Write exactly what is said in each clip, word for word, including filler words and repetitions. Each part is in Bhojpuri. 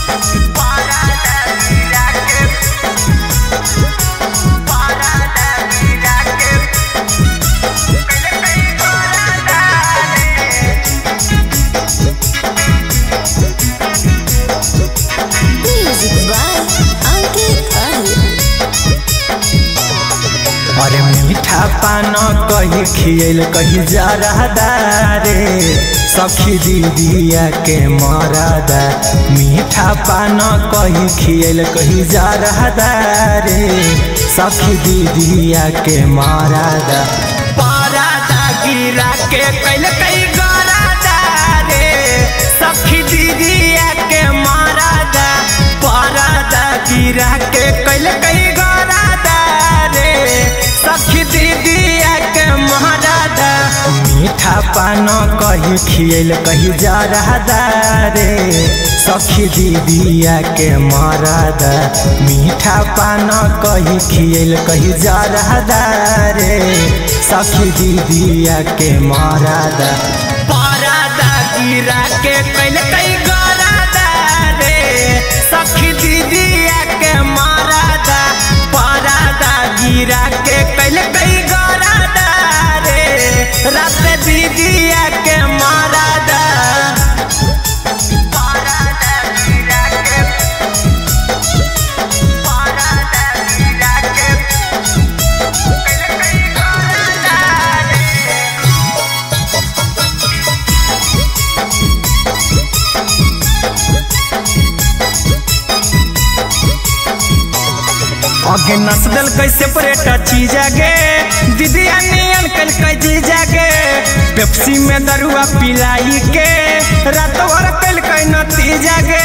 अरे मीठा पान कही खियल कही जा रहा रे सखी दीदिया के मरदा। मीठा पान कही खियल कही जा रहा रे सखी दीदिया के मरदा। पारादा गिरा के कैल कई गरादा रे सखी दीदिया के मरदा। पारादा गिरा के कैल कई गरादा रे सखी दीदिया के मरदा। मीठा पान कही खियल कही जा रहा रे सखी दीदिया के मरदा। मीठा पान कही खियल कही जा रहा रे सखी दीदिया के मरदा। पारादा गिरा के कैल कई गरादा रे सखी दीदिया के मरदा। पारादा गिरा के कैल कई गरादा रे रात दीदिया के मरदा। पारादा गिरा के पारादा गिरा के कैल कई गरादा रे। आगे नस्ल कैसे परेटा चीजा गे दीदिया नियन कल कई जागे। पेप्सी में दरुआ पिलाई के रात भर कल कई नतीजा गे।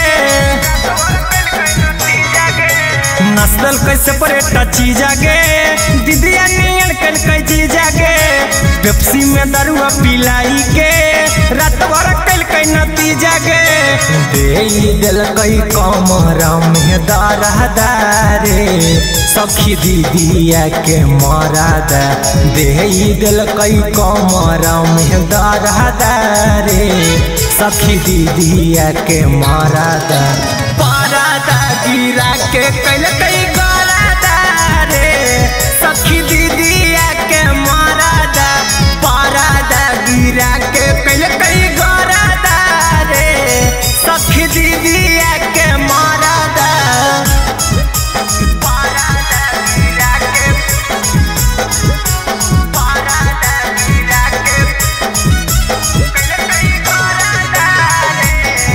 नस्ल कैसे परेटा चीजा गे दीदिया नियन कल कई जागे। पेप्सी में दरुआ पिलाई के रात भर कल कई नतीजा गे। दे दिल कई कमरा में दारदा रे सखी दीदिया के मरदा। दे दिल कई कमरा में दारदा रे सखी दीदिया के मरदा। पारादा गिरा के कैल कई गरादा रे सखी दीदिया के मरदा। पारादा गिरा के कैल कई गरादा रे सखी दीदिया के मरदा। पारादा गिरा के पारादा गिरा के कैल कई गरादा रे।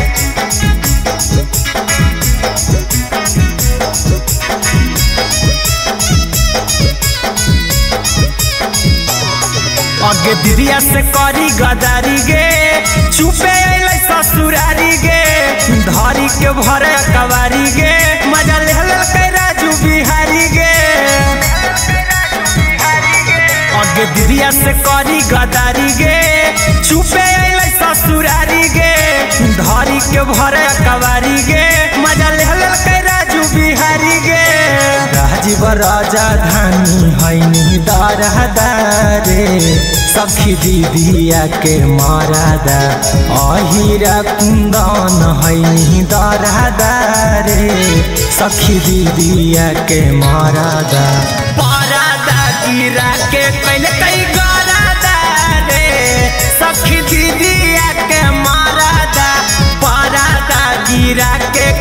आगे दीदिया से करी गदारी गे चुपे अइलै ससुरारी गे। धारी के भरे कवारी गे मजा ले के राजू बिहारी गे। आगे दीदिया से करी गदारी गे चुपे अइलै ससुरारी गे। धारी के भरे कवारी गे मजा ले के राजू बिहारी गे। राजीव राजा धानी है दारदा रे सखी दीदिया के मरदा। अहिरा कुंदन है दारदा रे सखी दीदिया के मरदा। पारादा गिरा के कैल कई गरादा रे सखी दीदिया के मरदा। पारादा गिरा के